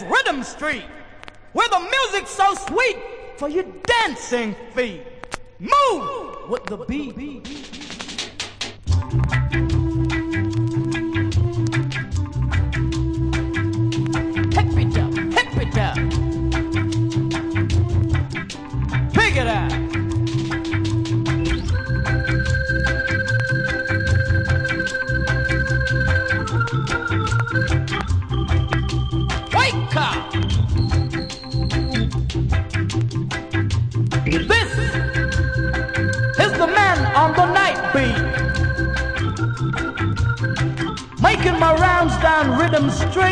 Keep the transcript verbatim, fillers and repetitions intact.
Rhythm Street, where the music's so sweet for your dancing feet. Move with the beat. Hip it up, hip it up. Pick it up. Wake up. This is the man on the night beat, making my rounds down Rhythm Street.